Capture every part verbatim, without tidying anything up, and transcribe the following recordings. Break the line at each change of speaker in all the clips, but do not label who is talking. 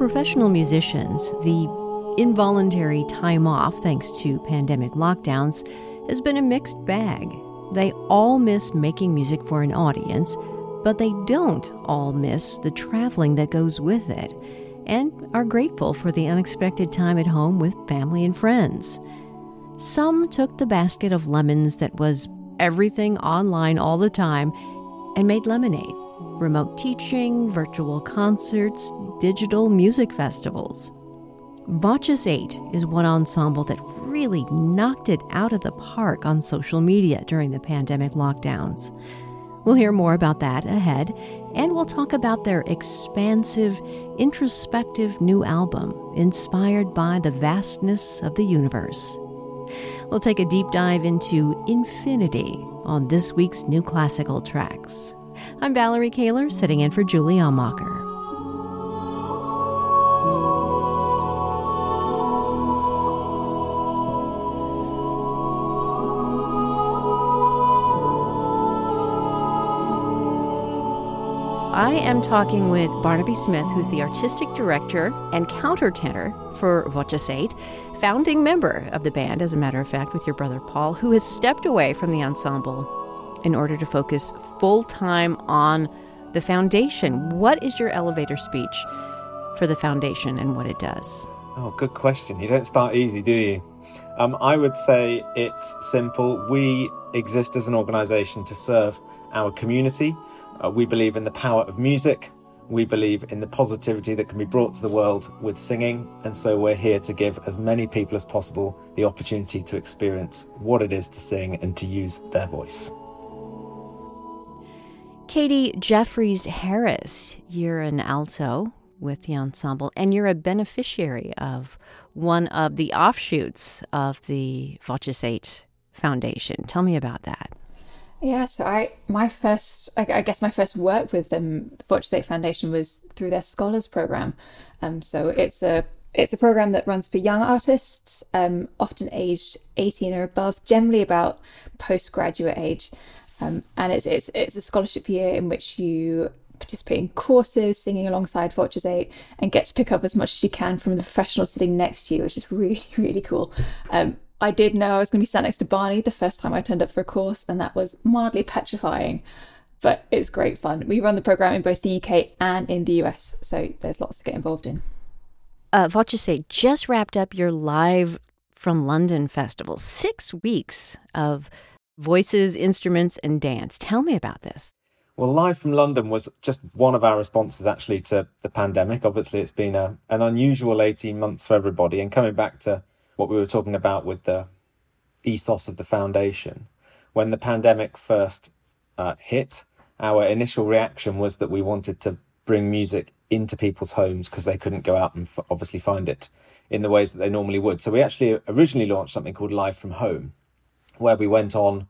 professional musicians, the involuntary time off, thanks to pandemic lockdowns, has been a mixed bag. They all miss making music for an audience, but they don't all miss the traveling that goes with it, and are grateful for the unexpected time at home with family and friends. Some took the basket of lemons that was everything online all the time and made lemonade. Remote teaching, virtual concerts, digital music festivals. Voces eight is one ensemble that really knocked it out of the park on social media during the pandemic lockdowns. We'll hear more about that ahead, and we'll talk about their expansive, introspective new album, inspired by the vastness of the universe. We'll take a deep dive into infinity on this week's New Classical Tracks. I'm Valerie Kaler, sitting in for Julie Almacher. I am talking with Barnaby Smith, who's the artistic director and countertenor for Voces eight, founding member of the band, as a matter of fact, with your brother Paul, who has stepped away from the ensemble in order to focus full-time on the foundation. What is your elevator speech for the foundation and what it does?
Oh, good question. You don't start easy, do you? Um, I would say it's simple. We exist as an organisation to serve our community. Uh, we believe in the power of music. We believe in the positivity that can be brought to the world with singing. And so we're here to give as many people as possible the opportunity to experience what it is to sing and to use their voice.
Katie Jeffries Harris, you're an alto with the ensemble, and you're a beneficiary of one of the offshoots of the Voces eight Foundation. Tell me about that.
Yeah, so I my first, I, I guess my first work with them, the Voces eight Foundation, was through their Scholars Program. Um, so it's a it's a program that runs for young artists, um, often aged eighteen or above, generally about postgraduate age. Um, and it's it's it's a scholarship year in which you participate in courses, singing alongside Voces eight, and get to pick up as much as you can from the professional sitting next to you, which is really, really cool. Um, I did know I was going to be sat next to Barney the first time I turned up for a course, and that was mildly petrifying, but it's great fun. We run the program in both the U K and in the U S, so there's lots to get involved in.
Uh, Voces eight just wrapped up your Live from London festival. Six weeks of voices, instruments, and dance. Tell me about this.
Well, Live from London was just one of our responses, actually, to the pandemic. Obviously, it's been a, an unusual eighteen months for everybody. And coming back to what we were talking about with the ethos of the foundation, when the pandemic first uh, hit, our initial reaction was that we wanted to bring music into people's homes because they couldn't go out and f- obviously find it in the ways that they normally would. So we actually originally launched something called Live from Home, where we went on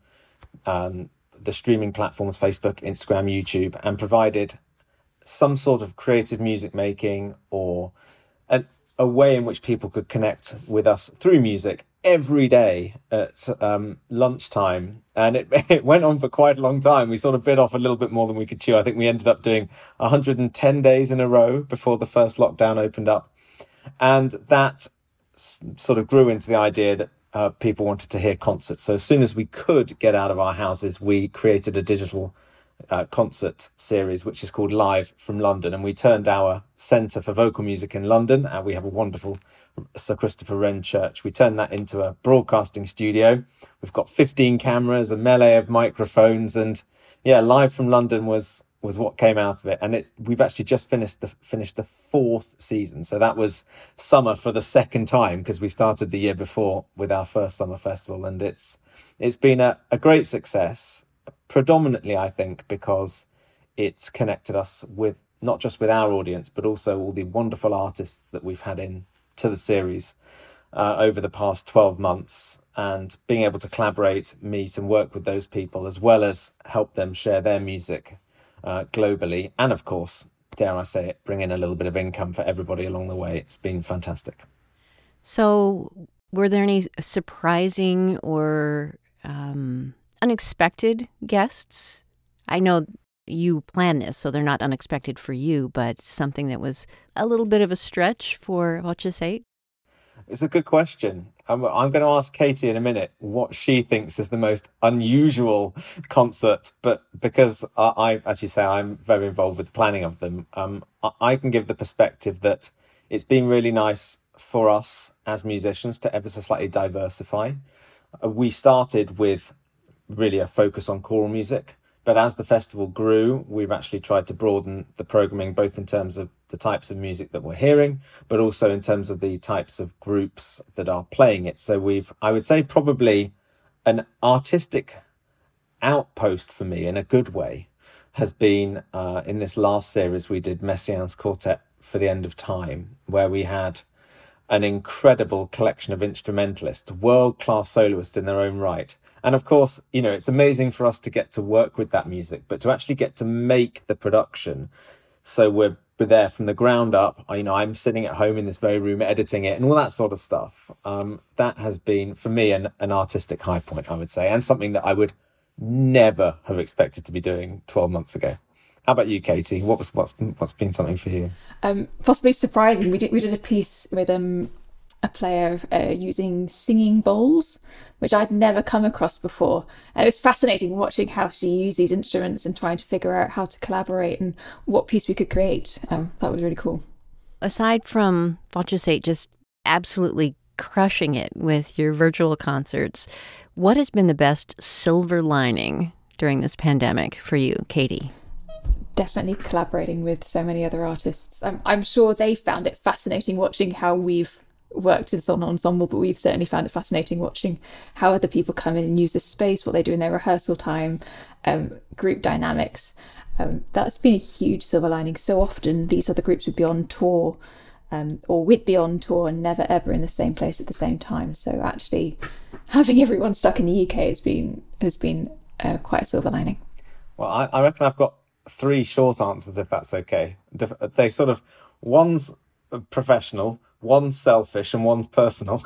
um, the streaming platforms, Facebook, Instagram, YouTube, and provided some sort of creative music making or an, a way in which people could connect with us through music every day at um, lunchtime. And it, it went on for quite a long time. We sort of bit off a little bit more than we could chew. I think we ended up doing one hundred ten days in a row before the first lockdown opened up. And that s- sort of grew into the idea that Uh, people wanted to hear concerts. So as soon as we could get out of our houses, we created a digital uh, concert series, which is called Live from London. And we turned our centre for vocal music in London, and we have a wonderful Sir Christopher Wren Church. We turned that into a broadcasting studio. We've got fifteen cameras, a melee of microphones, and yeah, Live from London was was what came out of it. And it, we've actually just finished the finished the fourth season. So that was summer for the second time, because we started the year before with our first summer festival. And it's it's been a, a great success, predominantly, I think, because it's connected us with not just with our audience, but also all the wonderful artists that we've had in to the series uh, over the past twelve months. And being able to collaborate, meet and work with those people, as well as help them share their music Uh, globally, and of course, dare I say it, bring in a little bit of income for everybody along the way. It's been fantastic.
So were there any surprising or um, unexpected guests? I know you planned this, so they're not unexpected for you, but something that was a little bit of a stretch for Voces eight?
It's a good question. I'm, I'm going to ask Katie in a minute what she thinks is the most unusual concert, but because I, I as you say, I'm very involved with the planning of them, um, I, I can give the perspective that it's been really nice for us as musicians to ever so slightly diversify. Uh, we started with really a focus on choral music, but as the festival grew, we've actually tried to broaden the programming, both in terms of the types of music that we're hearing, but also in terms of the types of groups that are playing it. So we've, I would say, probably an artistic outpost for me in a good way has been uh, in this last series we did Messiaen's Quartet for the End of Time, where we had an incredible collection of instrumentalists, world-class soloists in their own right. And of course, you know, it's amazing for us to get to work with that music, but to actually get to make the production. So we're, we're there from the ground up. You know, I'm sitting at home in this very room editing it and all that sort of stuff. Um, that has been, for me, an, an artistic high point, I would say, and something that I would never have expected to be doing twelve months ago. How about you, Katie? What was what's what's been something for you?
Um, possibly surprising. We did we did a piece with um a player uh, using singing bowls, which I'd never come across before, and it was fascinating watching how she used these instruments and trying to figure out how to collaborate and what piece we could create. Um, that was really cool.
Aside from Voces eight just absolutely crushing it with your virtual concerts, what has been the best silver lining during this pandemic for you, Katie?
Definitely collaborating with so many other artists. I'm, I'm sure they found it fascinating watching how we've worked as an ensemble, but we've certainly found it fascinating watching how other people come in and use this space, what they do in their rehearsal time, um, group dynamics. Um, that's been a huge silver lining. So often these other groups would be on tour, um, or we'd be on tour and never ever in the same place at the same time. So actually having everyone stuck in the U K has been has been uh, quite a silver lining.
Well, I, I reckon I've got three short answers, if that's okay. They sort of, one's professional, one's selfish, and one's personal.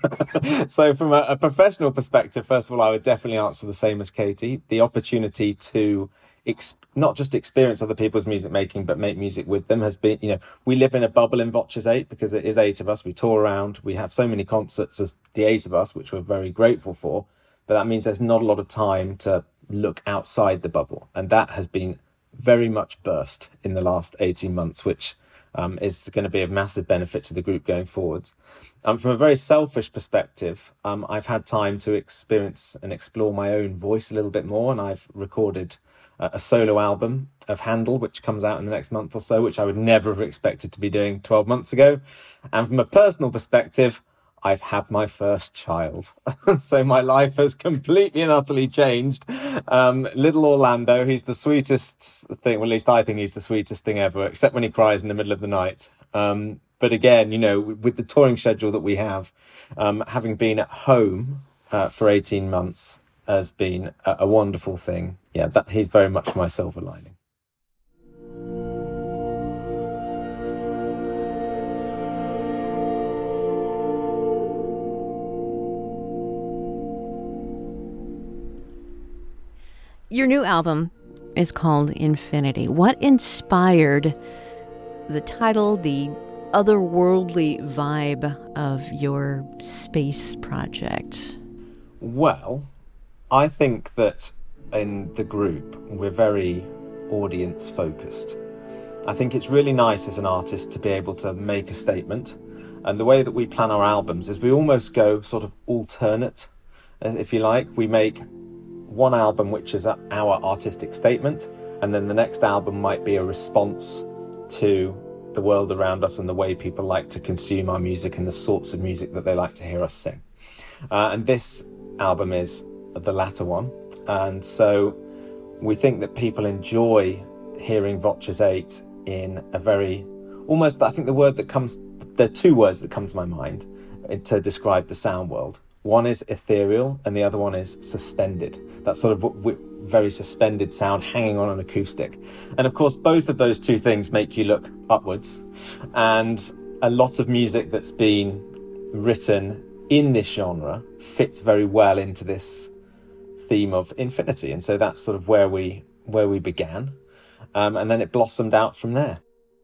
So from a, a professional perspective, first of all, I would definitely answer the same as Katie. The opportunity to ex- not just experience other people's music making, but make music with them has been, you know, we live in a bubble in Voces eight because it is eight of us. We tour around. We have so many concerts as the eight of us, which we're very grateful for. But that means there's not a lot of time to look outside the bubble. And that has been very much burst in the last eighteen months, which um, is going to be a massive benefit to the group going forwards. Um, from a very selfish perspective, um, I've had time to experience and explore my own voice a little bit more, and I've recorded uh, a solo album of Handel, which comes out in the next month or so, which I would never have expected to be doing twelve months ago. And from a personal perspective, I've had my first child. So my life has completely and utterly changed. Um, little Orlando, he's the sweetest thing, well, at least I think he's the sweetest thing ever, except when he cries in the middle of the night. Um, but again, you know, with the touring schedule that we have, um, having been at home uh, for eighteen months has been a, a wonderful thing. Yeah, that he's very much my silver lining.
Your new album is called Infinity. What inspired the title, the otherworldly vibe of your space project?
Well, I think that in the group, we're very audience focused. I think it's really nice as an artist to be able to make a statement. And the way that we plan our albums is we almost go sort of alternate, if you like. We make one album which is our artistic statement, and then the next album might be a response to the world around us and the way people like to consume our music and the sorts of music that they like to hear us sing. Uh, and this album is the latter one. And so we think that people enjoy hearing Voces eight in a very, almost, I think the word that comes, there are two words that come to my mind to describe the sound world. One is ethereal and the other one is suspended. That sort of very suspended sound hanging on an acoustic. And of course, both of those two things make you look upwards. And a lot of music that's been written in this genre fits very well into this theme of infinity. And so that's sort of where we where we began. Um, and then it blossomed out from there.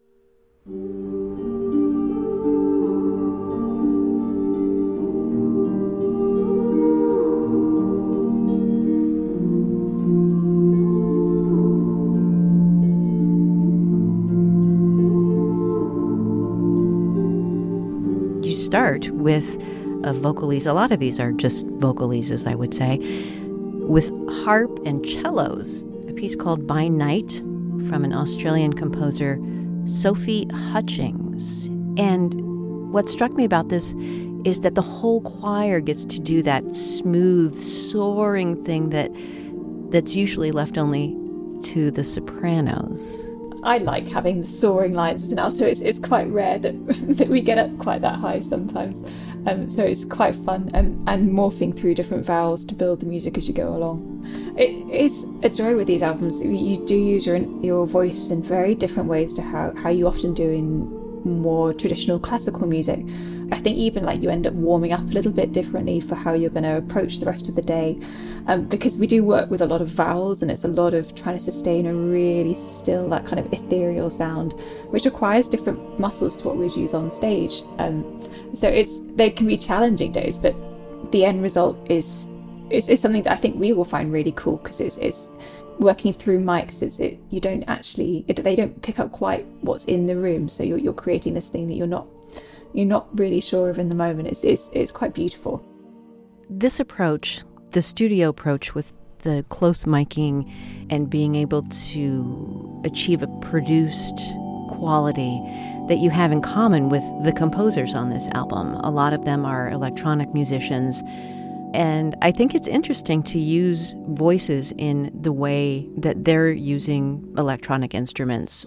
Start with a vocalese. A lot of these are just vocaleses, I would say, with harp and cellos. A piece called By Night from an Australian composer, Sophie Hutchings. And what struck me about this is that the whole choir gets to do that smooth, soaring thing that that's usually left only to the sopranos.
I like having the soaring lines as an alto. It's, it's quite rare that that we get up quite that high sometimes. Um, so it's quite fun, and, and morphing through different vowels to build the music as you go along. It is a joy with these albums. You do use your your voice in very different ways to how, how you often do in more traditional classical music. I think even like you end up warming up a little bit differently for how you're going to approach the rest of the day, um, because we do work with a lot of vowels, and it's a lot of trying to sustain a really still, that kind of ethereal sound, which requires different muscles to what we'd use on stage. Um, so it's they can be challenging days, but the end result is is, is something that I think we all find really cool, because it's it's working through mics. It's it you don't actually it, they don't pick up quite what's in the room, so you're you're creating this thing that you're not. You're not really sure of in the moment. It's, it's it's quite beautiful.
This approach, the studio approach with the close miking and being able to achieve a produced quality that you have in common with the composers on this album. A lot of them are electronic musicians. And I think it's interesting to use voices in the way that they're using electronic instruments.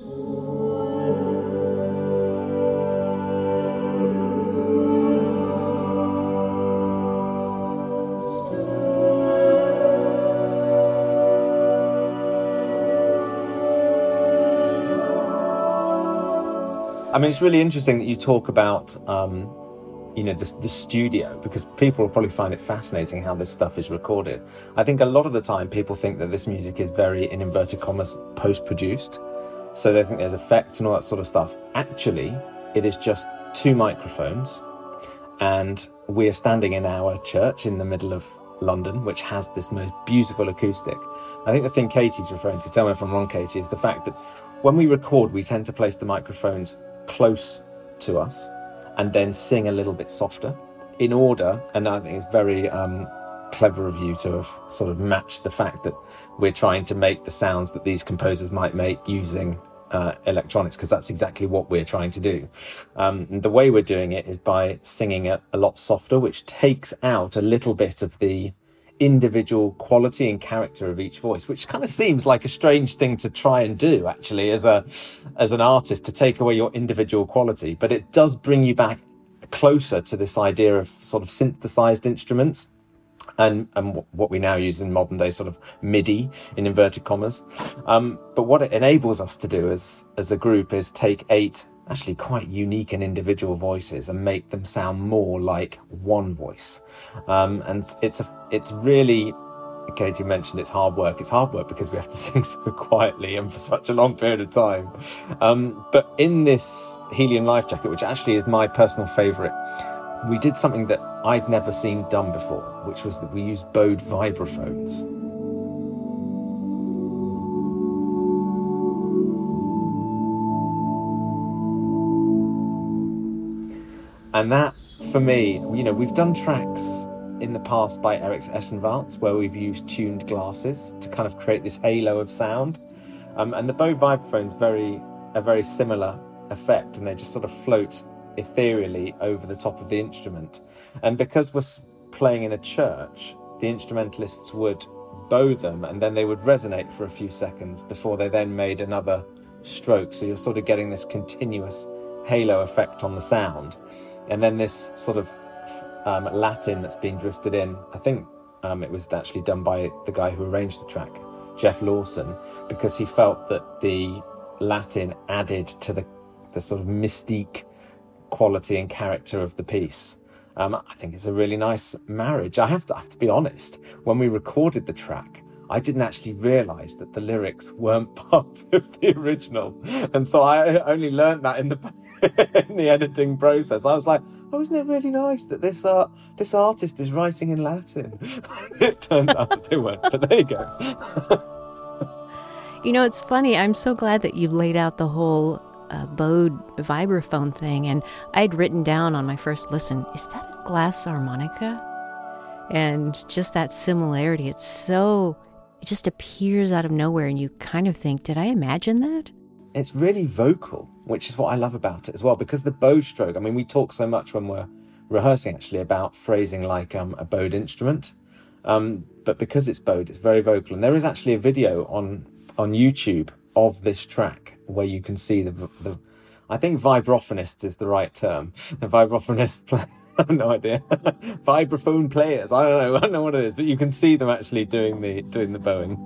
I mean, it's really interesting that you talk about, um, you know, the, the studio, because people will probably find it fascinating how this stuff is recorded. I think a lot of the time people think that this music is very, in inverted commas, post-produced. So they think there's effects and all that sort of stuff. Actually, it is just two microphones, and we're standing in our church in the middle of London, which has this most beautiful acoustic. I think the thing Katie's referring to, tell me if I'm wrong, Katie, is the fact that when we record, we tend to place the microphones close to us and then sing a little bit softer in order, and I think it's very um, clever of you to have sort of matched the fact that we're trying to make the sounds that these composers might make using uh, electronics, because that's exactly what we're trying to do. Um, and the way we're doing it is by singing it a lot softer, which takes out a little bit of the individual quality and character of each voice, which kind of seems like a strange thing to try and do actually as a as an artist, to take away your individual quality, but it does bring you back closer to this idea of sort of synthesized instruments and and what we now use in modern day sort of MIDI in inverted commas. Um, but what it enables us to do as as a group is take eight actually quite unique and individual voices and make them sound more like one voice. Um, and it's a, it's really, Katie mentioned it's hard work. It's hard work because we have to sing so quietly and for such a long period of time. Um, but in this Helium Life Jacket, which actually is my personal favourite, we did something that I'd never seen done before, which was that we used bowed vibraphones. And that, for me, you know, we've done tracks in the past by Eric Eschenwaldt where we've used tuned glasses to kind of create this halo of sound. Um, and the bowed vibraphone's very, a very similar effect, and they just sort of float ethereally over the top of the instrument. And because we're playing in a church, the instrumentalists would bow them and then they would resonate for a few seconds before they then made another stroke. So you're sort of getting this continuous halo effect on the sound. And then this sort of um, Latin that's being drifted in, I think um, it was actually done by the guy who arranged the track, Jeff Lawson, because he felt that the Latin added to the, the sort of mystique quality and character of the piece. Um, I think it's a really nice marriage. I have to, I have to be honest, when we recorded the track, I didn't actually realise that the lyrics weren't part of the original. And so I only learned that in the in the editing process. I was like, oh, isn't it really nice that this uh, this artist is writing in Latin? It turned out that they weren't, but there you go.
You know, it's funny. I'm so glad that you laid out the whole uh, Bode vibraphone thing. And I'd written down on my first listen, is that a glass harmonica? And just that similarity, it's so, it just appears out of nowhere. And you kind of think, did I imagine that?
It's really vocal, which is what I love about it as well, because the bow stroke, I mean, we talk so much when we're rehearsing actually about phrasing like um, a bowed instrument. Um, but because it's bowed, it's very vocal. And there is actually a video on, on YouTube of this track where you can see the, the I think vibraphonist is the right term. The vibraphonist play, I have no idea. Vibraphone players, I don't know, I don't know what it is, but you can see them actually doing the doing the bowing.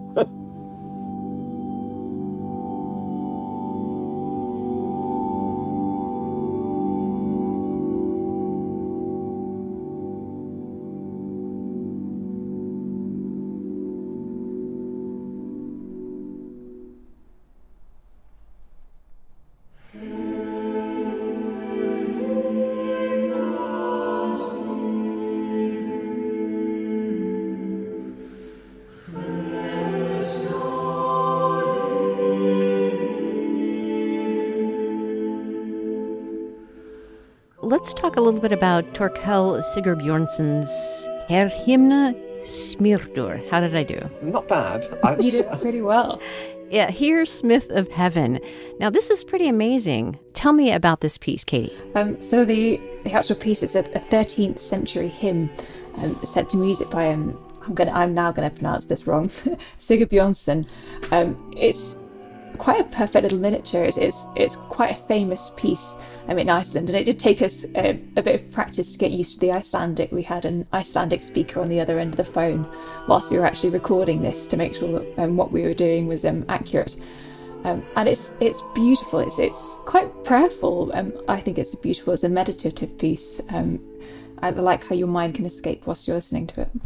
Let's talk a little bit about Torkel Sigurbjörnsson's Herr Himne Smyrtur. How did I do?
Not bad. I...
You did pretty well.
Yeah, Here Smith of Heaven. Now, this is pretty amazing. Tell me about this piece, Katie.
Um, so the, the actual piece is a, a thirteenth century hymn um, set to music by, um, I'm gonna, I'm now going to pronounce this wrong, Sigurbjörnsson. Um, it's quite a perfect little miniature. It's, it's, it's quite a famous piece um, in Iceland, and it did take us a, a bit of practice to get used to the Icelandic. We had an Icelandic speaker on the other end of the phone whilst we were actually recording this to make sure that um, what we were doing was um, accurate. Um, and it's it's beautiful. It's it's quite prayerful. Um, I think it's beautiful as a meditative piece. Um, I like how your mind can escape whilst you're listening to it.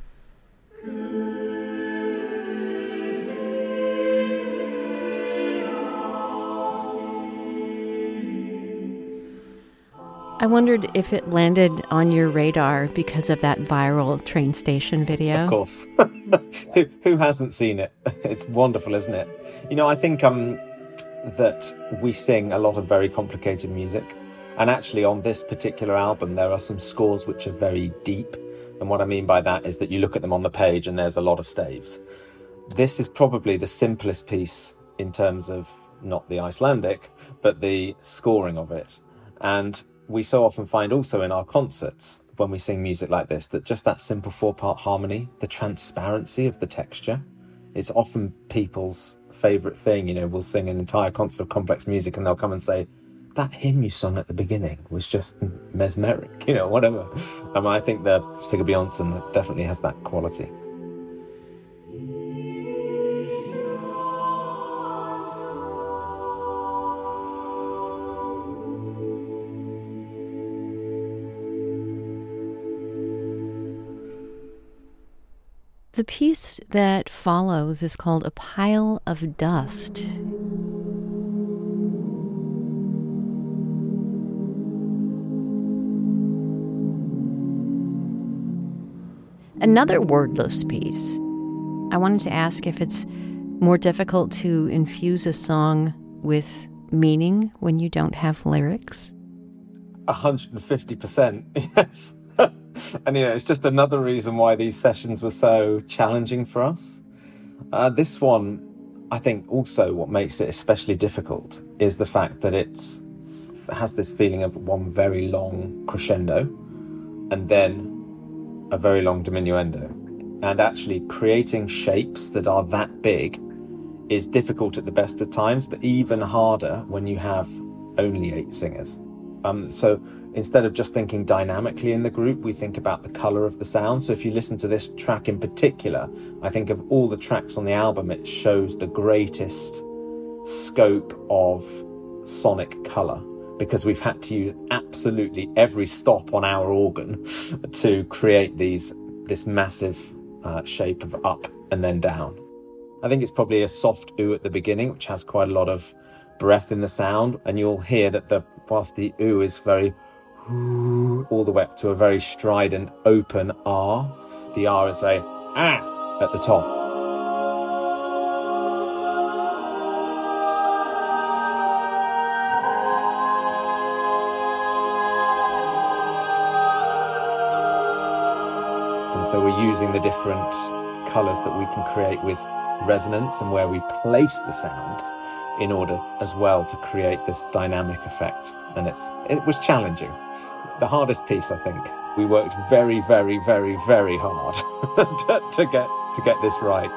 I wondered if it landed on your radar because of that viral train station video.
Of course. who, who hasn't seen it? It's wonderful, isn't it? You know, I think um, that we sing a lot of very complicated music. And actually on this particular album, there are some scores which are very deep. And what I mean by that is that you look at them on the page and there's a lot of staves. This is probably the simplest piece in terms of not the Icelandic, but the scoring of it. And we so often find also in our concerts, when we sing music like this, that just that simple four-part harmony, the transparency of the texture, is often people's favourite thing. You know, we'll sing an entire concert of complex music and they'll come and say, that hymn you sung at the beginning was just mesmeric, you know, whatever. I mean, I think that Sigurbjörnsson definitely has that quality.
The piece that follows is called A Pile of Dust. Another wordless piece. I wanted to ask if it's more difficult to infuse a song with meaning when you don't have lyrics.
one hundred fifty percent, yes. And, you know, it's just another reason why these sessions were so challenging for us. Uh, this one, I think also what makes it especially difficult is the fact that it's, it has this feeling of one very long crescendo and then a very long diminuendo. And actually creating shapes that are that big is difficult at the best of times, but even harder when you have only eight singers. Um, so instead of just thinking dynamically in the group, we think about the colour of the sound. So if you listen to this track in particular, I think of all the tracks on the album, it shows the greatest scope of sonic colour, because we've had to use absolutely every stop on our organ to create these this massive uh, shape of up and then down. I think it's probably a soft oo at the beginning, which has quite a lot of breath in the sound, and you'll hear that the whilst the oo is very all the way up to a very strident open R, the R is very ah at the top. And so we're using the different colours that we can create with resonance and where we place the sound in order as well to create this dynamic effect. And it's it was challenging. The hardest piece, I think. We worked very, very, very, very hard to, to get to get this right.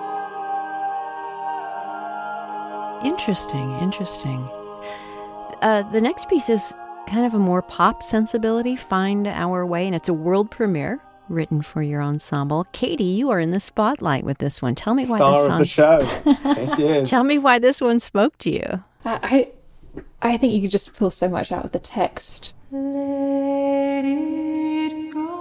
Interesting, interesting. Uh, the next piece is kind of a more pop sensibility, Find Our Way, and it's a world premiere written for your ensemble. Katie, you are in the spotlight with this one. Tell me why
Star
this song...
of the show. There she is.
Tell me why this one spoke to you.
I, I think you could just pull so much out of the text. Let it go.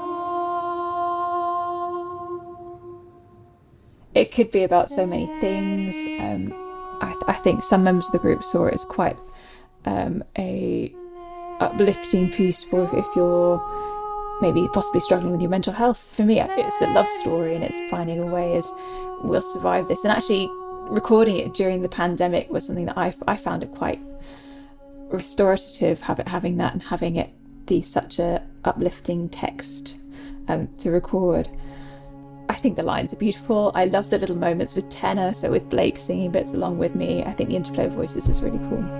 It could be about so many things. Um, I, th- I think some members of the group saw it as quite um, a uplifting piece for if, if you're maybe possibly struggling with your mental health. For me, it's a love story, and it's finding a way as we'll survive this. And actually recording it during the pandemic was something that I, I found it quite restorative, have it, having that and having it be such a uplifting text um, to record. I think the lines are beautiful. I love the little moments with tenor, so with Blake singing bits along with me. I think the interplay of voices is really cool.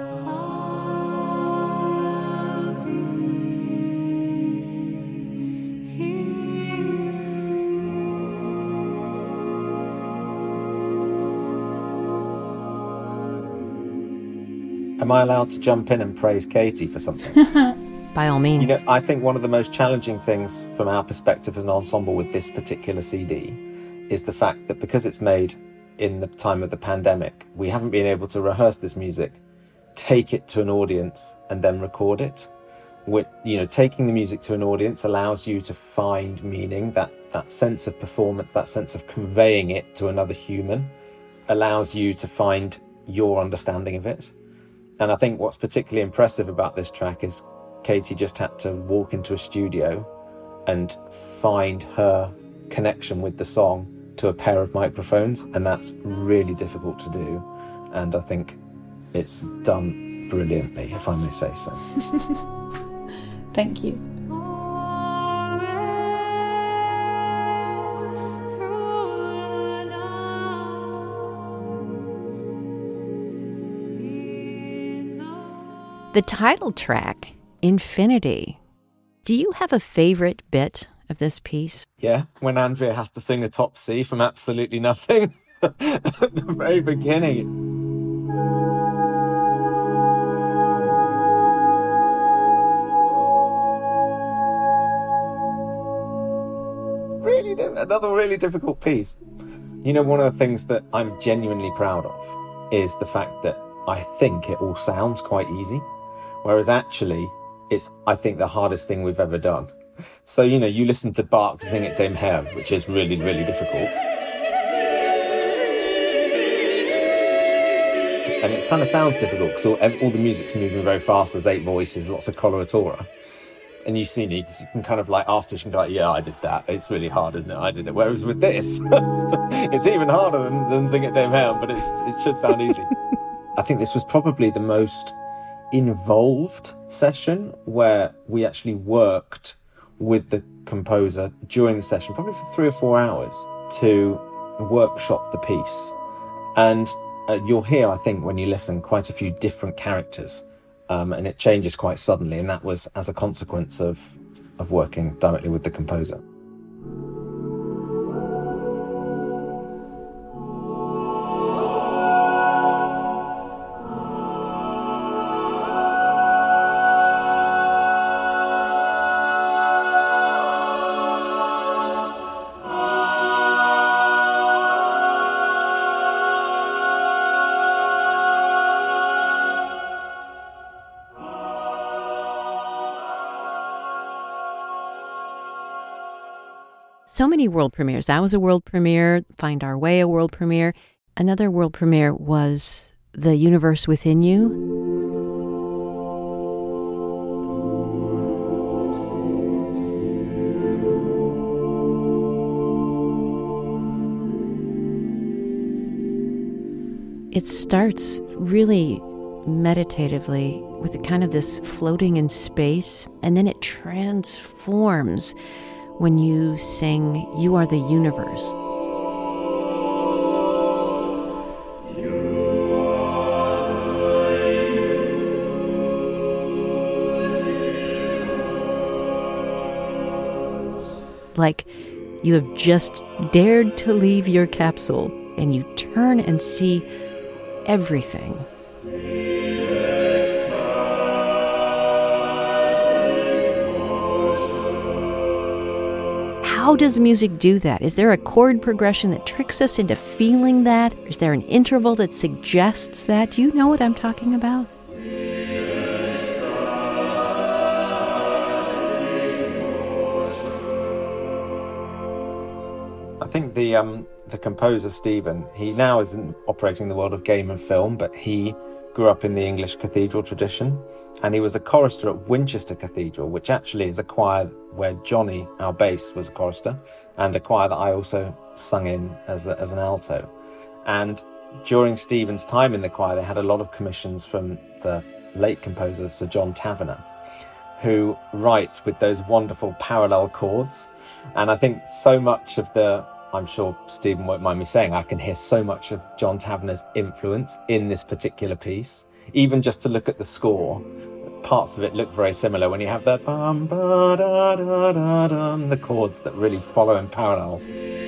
Am I allowed to jump in and praise Katie for something?
By all means.
You know, I think one of the most challenging things from our perspective as an ensemble with this particular C D is the fact that because it's made in the time of the pandemic, we haven't been able to rehearse this music, take it to an audience and then record it. With, you know, taking the music to an audience allows you to find meaning, that, that sense of performance, that sense of conveying it to another human allows you to find your understanding of it. And I think what's particularly impressive about this track is Katie just had to walk into a studio and find her connection with the song to a pair of microphones, and that's really difficult to do. And I think it's done brilliantly, if I may say so.
Thank you.
The title track, Infinity. Do you have a favorite bit of this piece?
Yeah, when Andrea has to sing a top C from absolutely nothing at the very beginning. Really, another really difficult piece. You know, one of the things that I'm genuinely proud of is the fact that I think it all sounds quite easy. Whereas actually, it's, I think, the hardest thing we've ever done. So, you know, you listen to Bach sing at Dem Herr, which is really, really difficult. And it kind of sounds difficult because all, all the music's moving very fast. There's eight voices, lots of coloratura. And you see, you can kind of like, afterwards, you can be like, yeah, I did that. It's really hard, isn't it? I did it. Whereas with this, it's even harder than, than sing at Dem Herr, but it's, it should sound easy. I think this was probably the most involved session where we actually worked with the composer during the session, probably for three or four hours, to workshop the piece. And uh, you'll hear, I think, when you listen, quite a few different characters, um, and it changes quite suddenly, and that was as a consequence of, of working directly with the composer.
So many world premieres. That was a world premiere. Find Our Way, a world premiere. Another world premiere was The Universe Within You. It starts really meditatively with a kind of this floating in space, and then it transforms when you sing You Are the Universe. Like you have just dared to leave your capsule and you turn and see everything. How does music do that? Is there a chord progression that tricks us into feeling that? Is there an interval that suggests that? Do you know what I'm talking about?
I think the um, the composer, Stephen, he now isn't operating in the world of game and film, but he grew up in the English cathedral tradition, and he was a chorister at Winchester Cathedral, which actually is a choir where Johnny, our bass, was a chorister, and a choir that I also sung in as, a, as an alto. And during Stephen's time in the choir, they had a lot of commissions from the late composer, Sir John Tavener, who writes with those wonderful parallel chords. And I think so much of the, I'm sure Stephen won't mind me saying, I can hear so much of John Tavener's influence in this particular piece. Even just to look at the score, parts of it look very similar when you have the bum, ba, da, da, da, dum, the chords that really follow in parallels.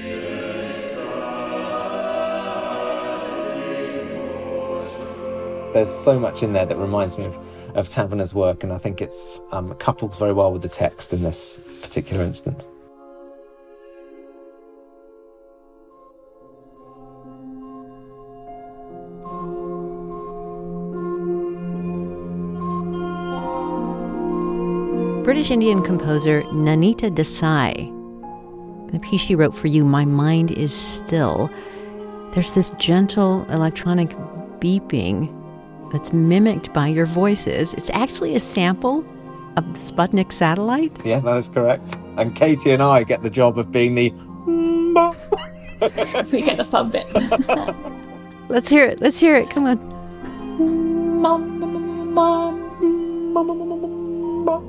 There's so much in there that reminds me of, of Tavener's work, and I think it's um, couples very well with the text in this particular instance.
British Indian composer Nanita Desai. The piece she wrote for you, My Mind Is Still. There's this gentle electronic beeping that's mimicked by your voices. It's actually a sample of Sputnik satellite.
Yeah, that is correct. And Katie and I get the job of being the...
We get the fun bit.
Let's hear it. Let's hear it. Come on.
Mom, mom,
mom.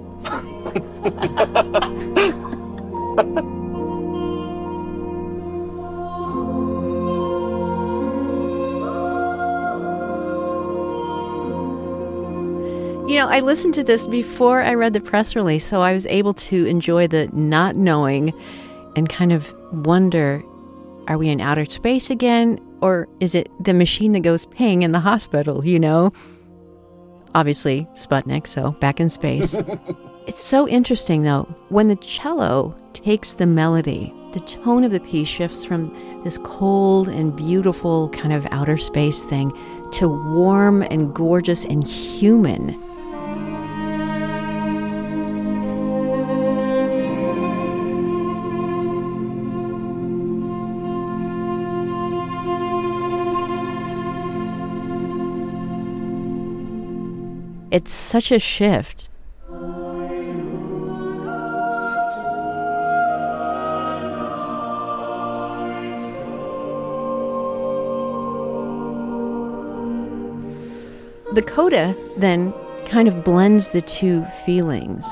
You know, I listened to this before I read the press release, so I was able to enjoy the not knowing and kind of wonder, are we in outer space again? Or is it the machine that goes ping in the hospital, you know? Obviously, Sputnik, so back in space. It's so interesting, though. When the cello takes the melody, the tone of the piece shifts from this cold and beautiful kind of outer space thing to warm and gorgeous and human. It's such a shift. The coda then kind of blends the two feelings.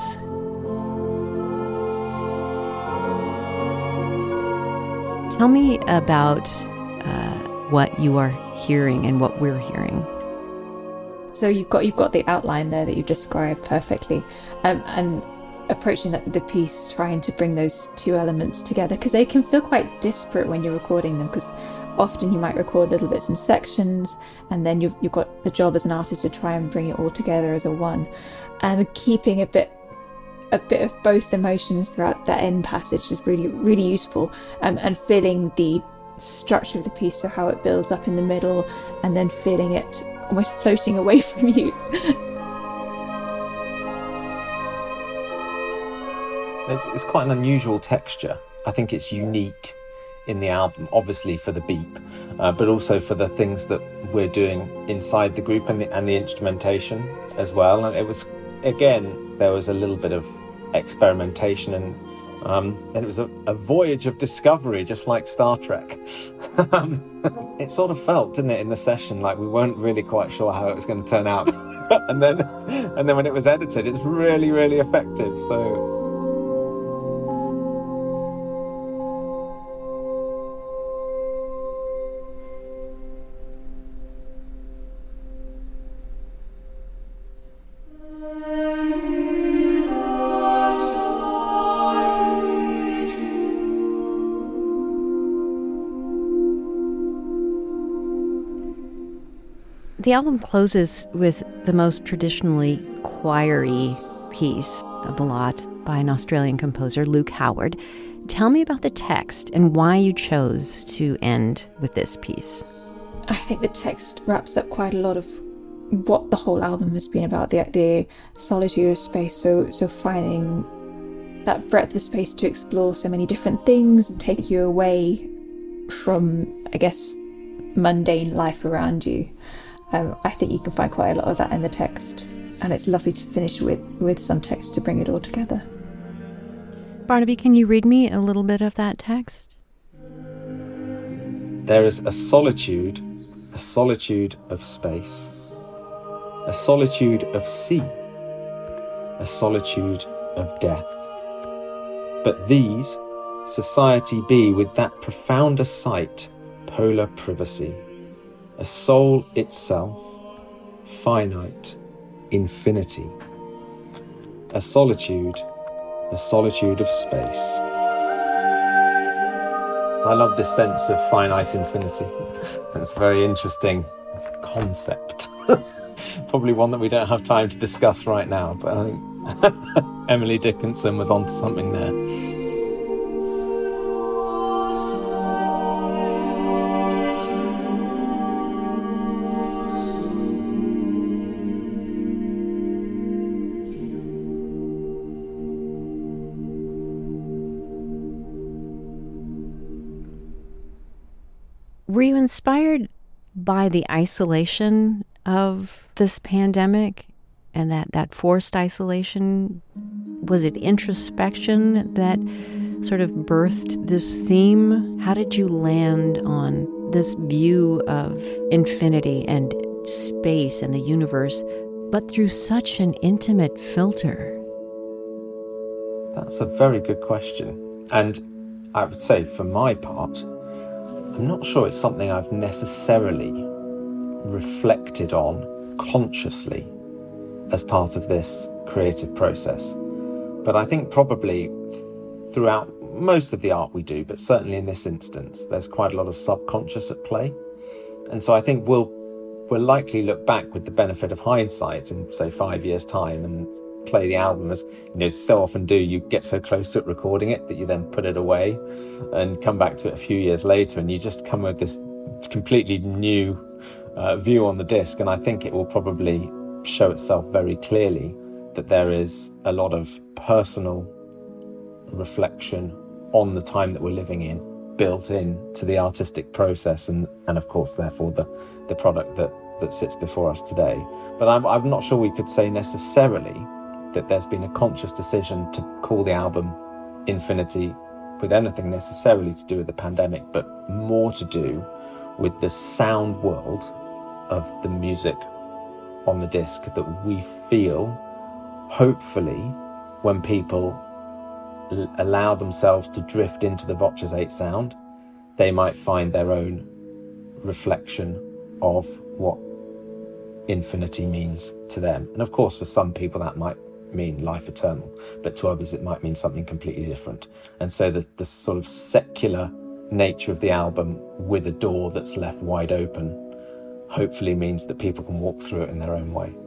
Tell me about uh, what you are hearing and what we're hearing.
So you've got you've got the outline there that you described perfectly, um, and approaching the, the piece, trying to bring those two elements together, because they can feel quite disparate when you're recording them, because often you might record little bits in sections, and then you've, you've got the job as an artist to try and bring it all together as a one, and keeping a bit a bit of both emotions throughout that end passage is really really useful, um, and feeling the structure of the piece, so how it builds up in the middle and then feeling it almost floating away from you.
it's, it's quite an unusual texture. I think it's unique in the album, obviously for the beep, uh, but also for the things that we're doing inside the group and the, and the instrumentation as well. And it was, again, there was a little bit of experimentation, and um, and it was a, a voyage of discovery, just like Star Trek. um, it sort of felt, didn't it, in the session, like we weren't really quite sure how it was going to turn out. and then and then when it was edited, it was really, really effective. So
the album closes with the most traditionally choir-y piece of the lot by an Australian composer, Luke Howard. Tell me about the text and why you chose to end with this piece.
I think the text wraps up quite a lot of what the whole album has been about, the the solitude of space. So, so finding that breadth of space to explore so many different things and take you away from, I guess, mundane life around you. Um, I think you can find quite a lot of that in the text, and it's lovely to finish with, with some text to bring it all together.
Barnaby, can you read me a little bit of that text?
There is a solitude, a solitude of space, a solitude of sea, a solitude of death. But these, society be with that profounder sight, polar privacy, a soul itself, finite, infinity, a solitude, a solitude of space. I love this sense of finite infinity. That's a very interesting concept. Probably one that we don't have time to discuss right now, but I think Emily Dickinson was onto something there.
Were you inspired by the isolation of this pandemic and that, that forced isolation? Was it introspection that sort of birthed this theme? How did you land on this view of infinity and space and the universe, but through such an intimate filter?
That's a very good question. And I would say, for my part, I'm not sure it's something I've necessarily reflected on consciously as part of this creative process. But I think probably throughout most of the art we do, but certainly in this instance, there's quite a lot of subconscious at play. And so I think we'll we'll likely look back with the benefit of hindsight in, say, five years' time and play the album as, you know, so often do. You get so close to it recording it that you then put it away and come back to it a few years later, and you just come with this completely new uh, view on the disc. And I think it will probably show itself very clearly that there is a lot of personal reflection on the time that we're living in built in to the artistic process, and and of course therefore the the product that that sits before us today. But I'm, I'm not sure we could say necessarily that there's been a conscious decision to call the album Infinity with anything necessarily to do with the pandemic, but more to do with the sound world of the music on the disc that we feel, hopefully, when people l- allow themselves to drift into the Voces eight sound, they might find their own reflection of what infinity means to them. And of course, for some people that might mean life eternal, but to others it might mean something completely different. And so the, the sort of secular nature of the album, with a door that's left wide open, hopefully means that people can walk through it in their own way.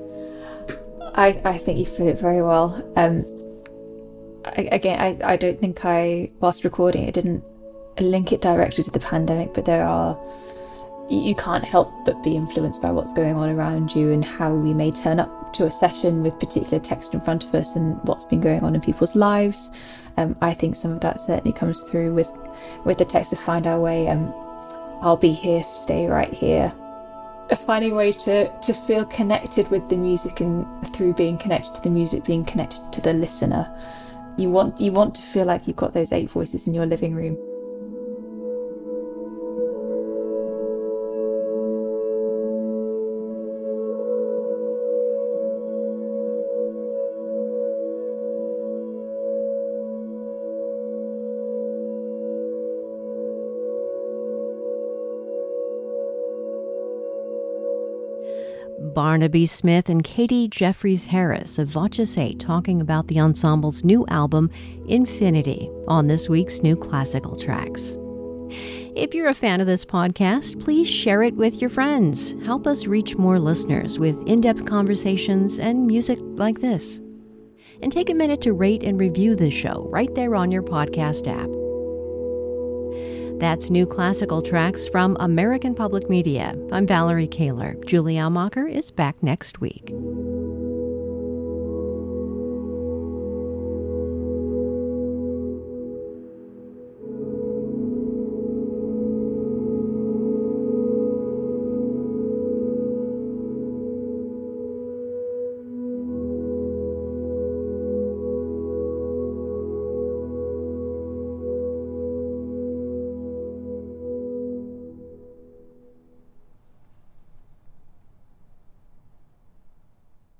I, I think you put it very well. Um, I, again, I, I don't think I, whilst recording it, didn't link it directly to the pandemic, but there are you can't help but be influenced by what's going on around you and how we may turn up to a session with particular text in front of us and what's been going on in people's lives. Um, I think some of that certainly comes through with, with the text of Find Our Way. Um, I'll be here, stay right here. Finding a way to, to feel connected with the music, and through being connected to the music, being connected to the listener. You want, you want to feel like you've got those eight voices in your living room.
Barnaby Smith and Katie Jeffries Harris of Voce eight talking about the ensemble's new album, Infinity, on this week's New Classical Tracks. If you're a fan of this podcast, please share it with your friends. Help us reach more listeners with in-depth conversations and music like this. And take a minute to rate and review this show right there on your podcast app. That's New Classical Tracks from American Public Media. I'm Valerie Kaler. Julie Almacher is back next week.